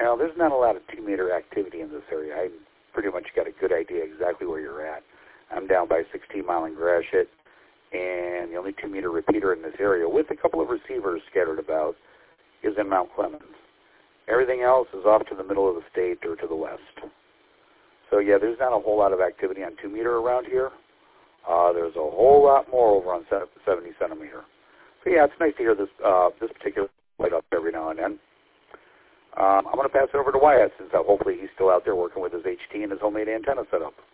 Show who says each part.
Speaker 1: Now, there's not a lot of 2-meter activity in this area. I pretty much got a good idea exactly where you're at. I'm down by 16 Mile and Gratiot, and the only 2-meter repeater in this area, with a couple of receivers scattered about, is in Mount Clemens. Everything else is off to the middle of the state or to the west. So, yeah, there's not a whole lot of activity on 2-meter around here. There's a whole lot more over on 70 centimeter. So, yeah, it's nice to hear this particular light up every now and then. I'm going to pass it over to Wyatt since hopefully he's still out there working with his HT and his homemade antenna setup.